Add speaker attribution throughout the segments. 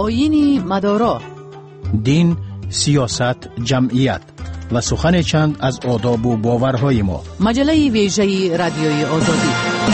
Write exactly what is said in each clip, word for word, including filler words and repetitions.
Speaker 1: آیین مدارا،
Speaker 2: دین، سیاست، جمعیت و سخن چند از آداب و باورهای ما.
Speaker 1: مجله ویژه رادیوی آزادی.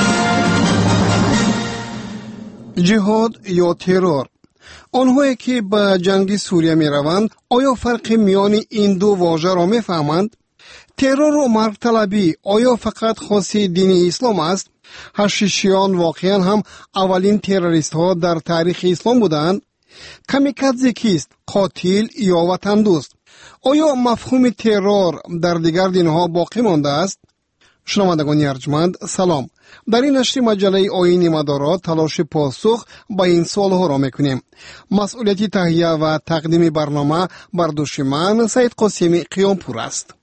Speaker 3: جهاد یا ترور، آنهایی که به جنگ سوریه می روند آیا فرق میان این دو واژه را می فهمند؟ ترور و مرگ طلبی آیا فقط خاص دین اسلام است؟ حشیشیان واقعا هم اولین تروریست ها در تاریخ اسلام بودند؟ کامیکادزه کیست؟ قاتل یا وطن دوست؟ آیا مفهوم ترور در دیگر دین ها باقی مانده است؟ شنوندگان ارجمند سلام. در این نشر مجله آیین مدارا تلاش پاسخ به این سوال ها را میکنیم. مسئولیت تهیه و تقدیم برنامه بر دوش من سید قاسمی قیامپور است.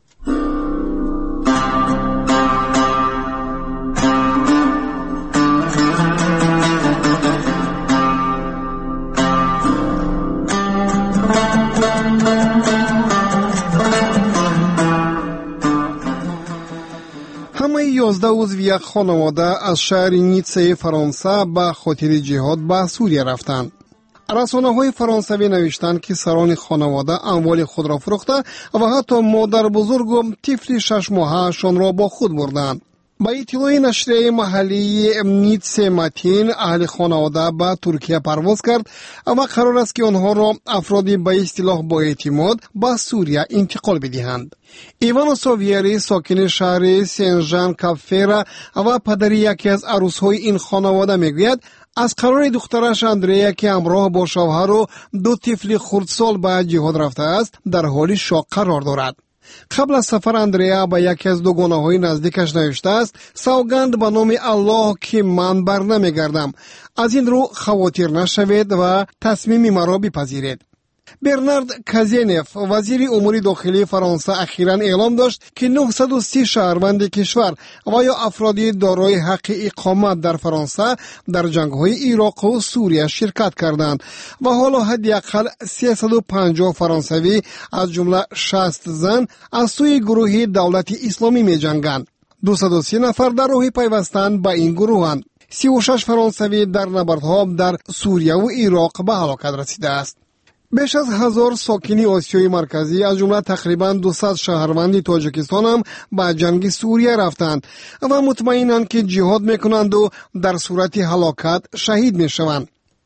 Speaker 3: همه یازده عضو یک خانواده از شهر نیتسه فرانسه به خاطر جهاد به سوریه رفتند. رسانه‌های فرانسوی نوشتند که سران خانواده اموال خود را فروخته و حتی مادر بزرگ و طفل شش ماهه‌شان را با خود بردند. با اطلاع نشریه محلی نیتسه متین، اهل خانواده به ترکیه پرواز کرد و قرار است که آنها را افرادی به اصطلاح با اعتماد به سوریه انتقال بدهند. ایوان ساویری ساکن شهر سنجان کافیرا و پدری یکی از عروس‌های این خانواده میگوید از قرار دخترش اندریا که همراه با شوهر و دو طفل خردسال به جهاد رفته است در حال شاق قرار دارد. قبل از سفر اندریا با یکی از دوگانه‌های نزدیکش نوشته است سوگند به نام الله که من بر نمیگردم، از این رو خواطر نشوید و تصمیم مرا بپذیرید. برنارد کازینف وزیر امور داخلی فرانسه اخیراً اعلام داشت که نهصد و سی شهروند کشور و یا افرادی دارای حق اقامت در فرانسه در جنگ‌های عراق و سوریه شرکت کردند و حالا حداقل سیصد و پنجاه فرانسوی از جمله شصت زن از سوی گروه دولت اسلامی می‌جنگند. دویست و سی نفر در راه پیوستن به این گروهند. سی و شش فرانسوی در نبردها در سوریه و عراق به هلاکت رسیده است. بیش از هزار ساکنی آسیای مرکزی از جمله تقریباً دویست شهروند تاجیکستان هم به جنگ سوریه رفتند و مطمئنند که جهاد میکنند و در صورت هلاکت شهید میشوند.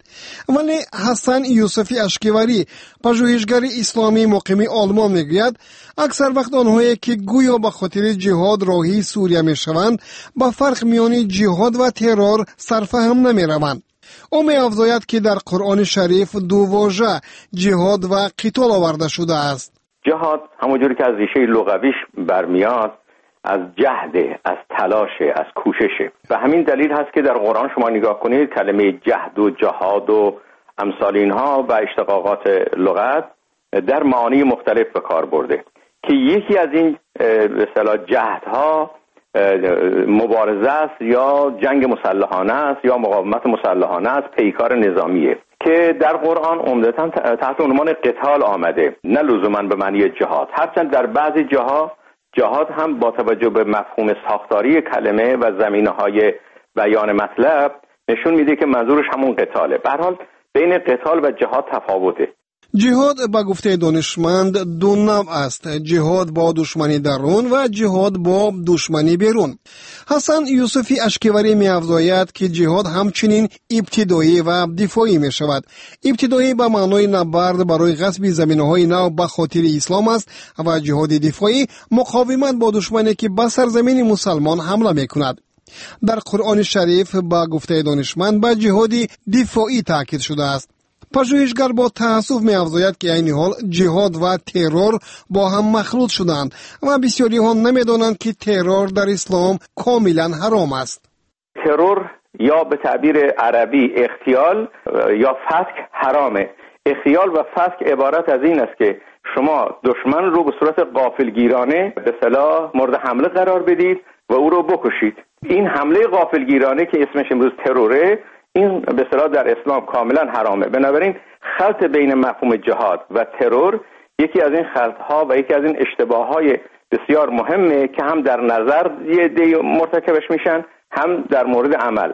Speaker 3: ولی حسن یوسفی اشکیوری، پژوهشگر اسلامی مقیم آلمان میگوید اکثر وقت آنهایی که گویا به خاطر جهاد راهی سوریه میشوند با فرق میان جهاد و ترور سرفهم نمیروند. او می افزاید که در قرآن شریف دو واژه جهاد و قتال آورده شده است.
Speaker 4: جهاد همونجوری که از ریشه لغویش برمیاد از جهده، از تلاشه، از کوششه و همین دلیل هست که در قرآن شما نگاه کنید کلمه جهد و جهاد و امثال اینها و اشتقاقات لغت در معانی مختلف به کار برده که یکی از این به اصطلاح جهدها مبارزه است یا جنگ مسلحانه است یا مقاومت مسلحانه است، پیکار نظامیه که در قرآن عمدتاً تحت عنوان قتال آمده، نه لزوماً به معنی جهاد. هرچند در بعضی جاها جهاد هم با توجه به مفهوم ساختاری کلمه و زمینه‌های بیان مطلب نشون میده که منظورش همون قتاله. به هر حال بین قتال و جهاد تفاوته.
Speaker 3: جهاد با گفته دانشمند دو نوع است، جهاد با دشمنی درون و جهاد با دشمنی بیرون. حسن یوسفی اشکیوری می افزاید که جهاد همچنین ابتدایی و دفاعی می شود. ابتدایی به معنای نبرد برای غصب زمینه‌های نو به خاطر اسلام است و جهاد دفاعی مقاومت با دشمنی که به سرزمین مسلمان حمله می کند. در قرآن شریف با گفته دانشمند به جهاد دفاعی تاکید شده است. پژوهشگر با تأسف می افزاید که این حال جهاد و ترور با هم مخلوط شدند و بسیاری ها نمی دانند که ترور در اسلام کاملا حرام است.
Speaker 4: ترور یا به تعبیر عربی اغتیال یا فسق حرامه. اغتیال و فسق عبارت از این است که شما دشمن رو به صورت غافلگیرانه به اصطلاح مورد حمله قرار بدید و او رو بکشید. این حمله غافلگیرانه که اسمش امروز تروره، این به اصطلاح در اسلام کاملا حرامه. بنابراین خلط بین مفهوم جهاد و ترور یکی از این خلط‌ها و یکی از این اشتباه‌های بسیار مهمه که هم در نظر یه دی مرتکبش میشن هم در مورد عمل.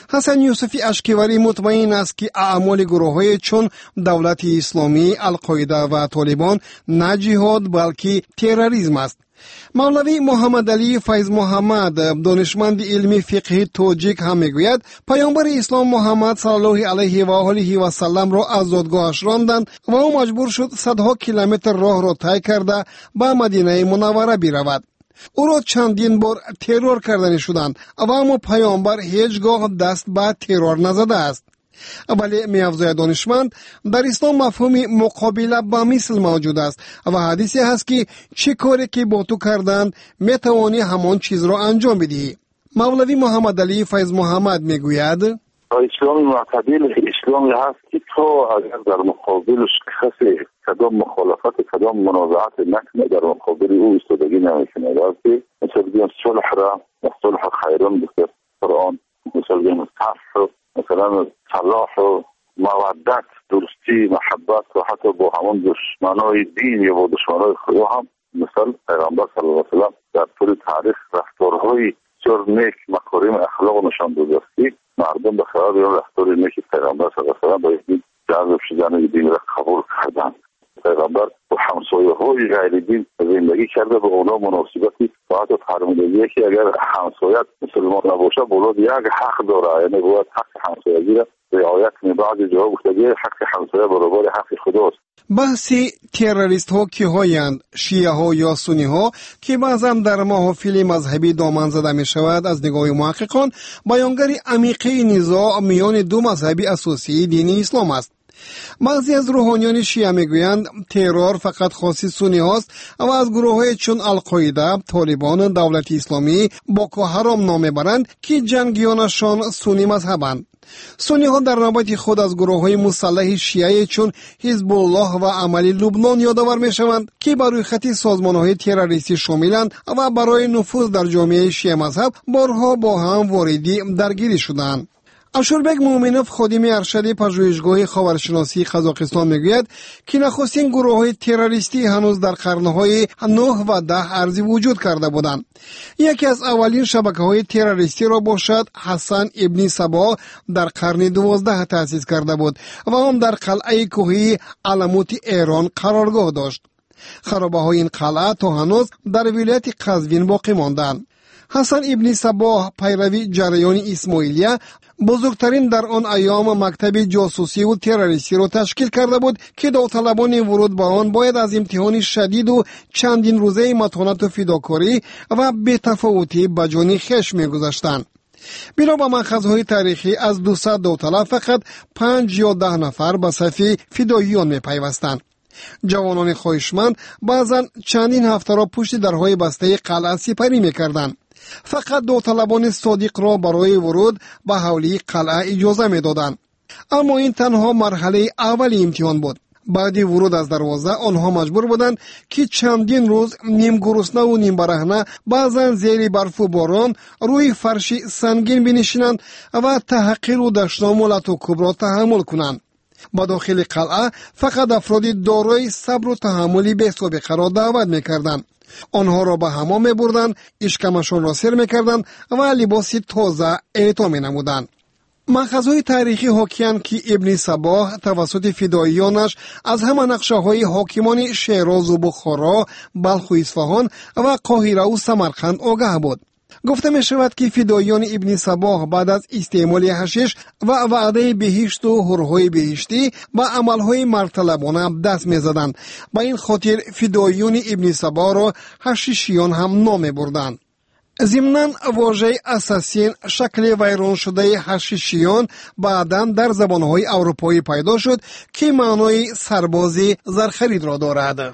Speaker 3: حسن یوسفی اشکیوری مطمئن است که اعمال گروه‌های چون دولت اسلامی، القاعده و طالبان نه جهاد بلکه تروریسم است. مولوی محمد علی فیض محمد، دانشمند علمی فقهی توجیک هم میگوید پیامبر اسلام محمد صلی الله علیه و آله و سلم را از زادگاهش راندند و او مجبور شد صدها کیلومتر راه را طی کرده به مدینه منوره برود. او را چندین بار ترور کردن شدند و اما پیامبر هیچگاه دست به ترور نزده است. ولی می‌افزاید دانشمند در اسلام مفهوم مقابله با مثل موجود است و حدیثی هست که چه کاری که با تو کردند میتوانی همان چیز را انجام بدهی. مولوی محمد علی فیض محمد میگوید
Speaker 5: اسلام معتدل اسلامی هست که تو اگر در مقابلش کسی کدام مخالفت کدام منازعت نکنه در مقابل او ایستادگی نمیکنه. درسته مثل بگیم صلح را صلح خیرون بسید قرآن، مثل بگیم صلح مثلا صلاح و مودت، دوستی، محبت و حتی با همون دشمنای دین یا با دشمنای خدا هم مثل پیغمبر صلی الله علیه و سلم در طول تاریخ رفتارهای بسیار نیک مکارم اخلاق نشان داده است که مردم به خلال این رفتار نیک پیغمبر صلی الله علیه و سلم باید جذب شدن دین را قبول کردند. پیغمبر با همسایه‌های غیر دین زندگی کرده، به اونا مناسبتی و حتی فرمودگی که اگر همسایت مسلمان نباشه بولاد یک حق داره، یعنی باید حق همسایگی را رعایت کنه. بعضی جاها گفتگی حق همسایه برابر حق خداست.
Speaker 3: بحث تروریست ها که هایند، شیعه ها یا سنی ها که بعضا در محافل مذهبی دامن زده می شود از نگاه محققان بیانگر عمیقه نزاع میان دو مذهبی اساسی دین اسلام است. بعضی از روحانیان شیعه میگویند ترور فقط خاص سنی هاست و از گروه های چون القاعده، طالبان، دولت اسلامی، بوکو حرام نام برند که جنگیانشان سنی مذهبند. سنی ها در نوبت خود از گروه های مسلح شیعه چون حزب الله و عملی لبنان یادآور می شوند که بر روی خط سازمان های تروریستی شاملند و برای نفوذ در جامعه شیعه مذهب بارها با هم واردی درگیری شدند. اشوربک مومنوف، خادم ارشد پژوهشگاه خاورشناسی قزاقستان میگوید که نخستین گروه های تروریستی هنوز در قرنهای نه و ده ارزی وجود کرده بودند. یکی از اولین شبکه های تروریستی را باشد حسن ابن صباح در قرن دوازده تأسیس کرده بود و هم در قلعه کوهی علموت ایران قرارگاه داشت. خرابه های این قلعه تا هنوز در ولایت قزوین باقی ماندند. حسن ابن صباح پیروی جریان اسماعیلیه بزرگترین در آن ایام مکتب جاسوسی و تروریستی را تشکیل کرده بود که داوطلبان ورود به آن باید از امتحان شدید و چندین روزه متانت و فداکاری و بی‌تفاوتی به جان خویش می‌گذاشتند. بنا به مأخذهای تاریخی از دویست داوطلب فقط پنج یا ده نفر به صف فداییان می‌پیوستند. جوانان خواهشمند بعضا چندین هفته را پشت درهای بسته قلعه سپری می‌کردند. فقط داوطلبان صادق را برای ورود به حولی قلعه اجازه می‌دادند. اما این تنها مرحله اولی امتحان بود. بعد ورود از دروازه آنها مجبور بودند که چندین روز نیم گرسنه و نیم برهنه، بعضا زیر برف و باران روی فرش سنگین بنشینند و تحقیر و دشنامولت و کبرا تحمل کنند. با داخل قلعه فقط افراد دارای صبر و تحملی به سابقه را دعوت می‌کردند. آنها را به حمام می‌بردند، اشکمشان را سر می‌کردند و لباس تازه اعطا می‌نمودند. مأخذهای تاریخی حاکی‌اند که ابن صباح توسط فداییانش از همه نقشه‌های حاکمان شیراز و بخارا، بلخ و اصفهان و قاهره و سمرقند آگاه بود. گفته می شود که فداییان ابن صباح بعد از استعمال حشیش و وعده بهشت و حورهای بهشتی با عملهای مرطلبانه دست می زدند. با این خاطر فداییان ابن صباح را حشیشیان هم نام بردند. ضمناً واژه اساسین شکل ویران شده حشیشیان بعداً در زبانهای اروپایی پیدا شد که معنای سربازی زرخرید را دارد.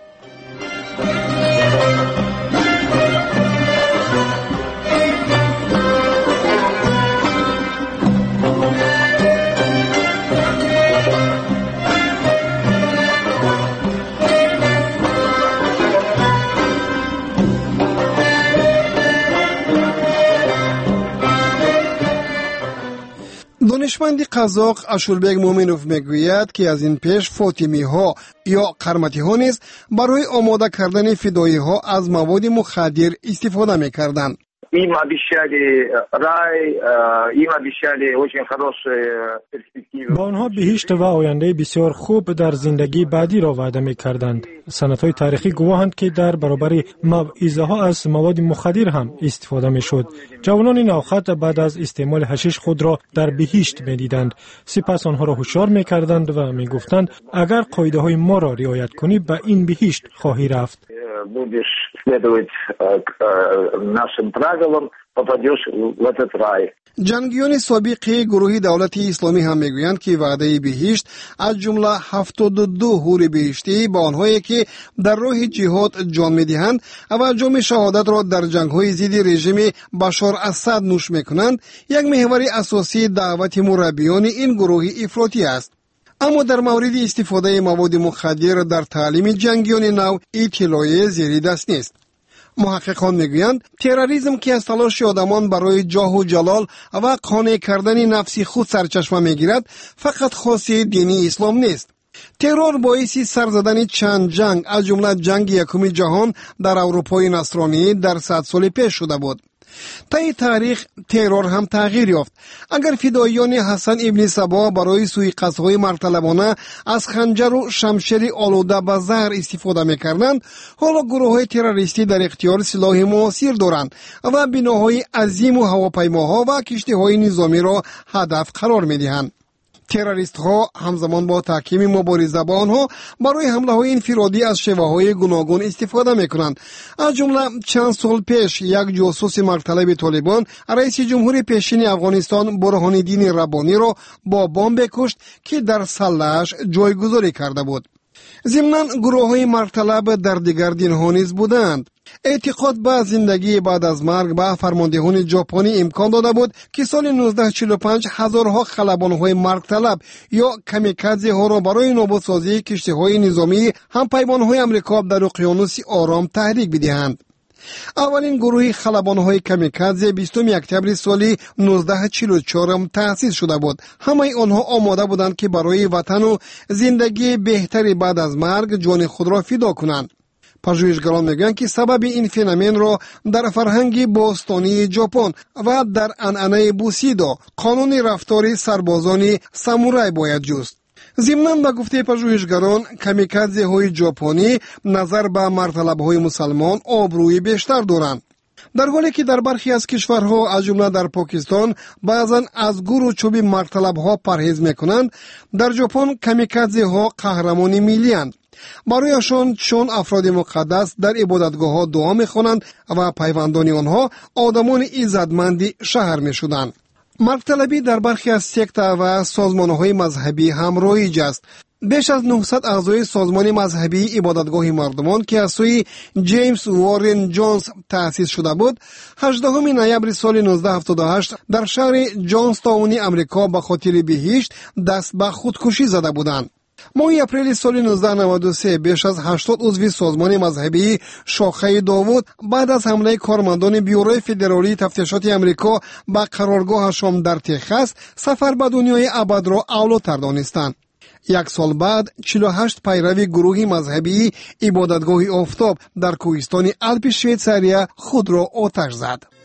Speaker 3: دانشمند قزاق اشوربک مومنوف میگوید که از این پیش فاطمی ها یا قرمتی ها نیز برای آماده کردن فدایی ها از مواد مخدر استفاده میکردند.
Speaker 6: Им обещали рай, им обещали очень хорошие перспективы.
Speaker 7: با آنها بهشت و آینده بسیار خوب در زندگی بعدی را وعده می‌کردند. سندهای تاریخی گواهند که در برابر موعظه ها از مواد مخدر هم استفاده می‌شد. جوانان نوخط بعد از استعمال حشیش خود را در بهشت می‌دیدند. سپس آنها را هشدار می‌کردند و می‌گفتند اگر قاعده‌های ما را رعایت کنی به این بهشت خواهی رفت.
Speaker 6: Будешь следовать нашим правилам, попадешь в этот рай.
Speaker 3: جنگیان سابق گروه دولت اسلامی هم میگویند که وعده بهشت از جمله هفتاد و دو حور بهشتی با آنهایی که در راه جهاد جان میدهند و جام شهادت را در جنگ‌های ضد رژیم بشار اسد نوش میکنند، یک محور اساسی دعوت مربیان این گروه افراطی است. اما در مورد استفاده مواد مخدر در تعلیم جنگیان نو اطلاعی زیر دست نیست. محققان میگویند تروریسم که از تلاش آدمان برای جاه و جلال و قانع کردن نفس خود سرچشمه میگیرد فقط خاصی دینی اسلام نیست. ترور باعث سر زدن چند جنگ از جمله جنگ یکم جهان در اروپای نصرانی در صد سال پیش شده بود. طی تاریخ ترور هم تغییر یافت. اگر فداییان حسن ابن صبا برای سوءقصدهای مرطلبانه از خنجر و شمشیر آلوده به زهر استفاده میکردند، حالا گروه‌های تروریستی در اختیار سلاح معاصر دارند و بناهای عظیم و هواپیماها و کشتی‌های نظامی را هدف قرار میدهند. تروریست ها همزمان با تحکیم مبارزه با آنها برای حمله های انفرادی از شیوه های گوناگون استفاده میکنند. از جمله چند سال پیش یک جاسوس مرطلب طالبان رئیس جمهور پیشین افغانستان برهان الدین ربانی را با بمب کشت که در سله‌اش جایگذاری کرده بود. ضمناً گروه های مرطلب در دیگر دین ها نیز بودند. اعتقاد به زندگی بعد از مرگ به فرماندهان ژاپنی امکان داده بود که سال نوزده صد و چهل و پنج هزارها خلبان‌های مرگ طلب یا کامیکادزه ها را برای نابسازی کشتی‌های نظامی هم پیمان‌های آمریکا در اقیانوس آرام تحریک بدهند. اولین گروه خلبان‌های کامیکادزه بیستم اکتبر سال نوزده صد و چهل و چهار تأسیس شده بود. همه آنها آماده بودند که برای وطن و زندگی بهتری بعد از مرگ جان خود را فدا کنند. پژوهشگران میگویند که سبب این فنومن را در فرهنگ باستانی ژاپن و در عنعنه بوسیدو، قانون رفتار سربازان سامورای باید جست. ضمناً به گفته پژوهشگران کامیکادزه های ژاپنی نظر به مرطلب های مسلمان آبروی بیشتر دارند، در حالی که در برخی از کشورها از جمله در پاکستان بعضاً از گور و چوب مرطلب ها پرهیز میکنند. در ژاپن کامیکادزه ها قهرمان ملی اند. برایشان چون افراد مقدس در عبادتگاه ها دعا میخوانند و پیوندان آنها آدمان عزتمند شهر میشدند. مرطلبی در برخی از سکت و سازمان‌های مذهبی هم رایج است. بیش از نهصد اعضای سازمان مذهبی عبادتگاه مردمان که از سوی جیمز وارن جونز تأسیس شده بود، هجدهم نوامبر سال نوزده هفتاد و هشت در شهر جانستاون امریکا به خاطر بهشت دست به خودکشی زده بودند. ماه اپریل سال نوزده صد و نود و سه بیش از هشتاد عضو سازمان مذهبی شاخه داوود بعد از حمله کارمندان بیوروی فدرالی تفتیشات امریکا به قرارگاهشان در تگزاس سفر به دنیای ابد را اولاتر دانستند. یک سال بعد چهل و هشت پیرو گروه مذهبی عبادتگاه آفتاب در کوهستان آلپ شویتزاریا خود را آتش زد.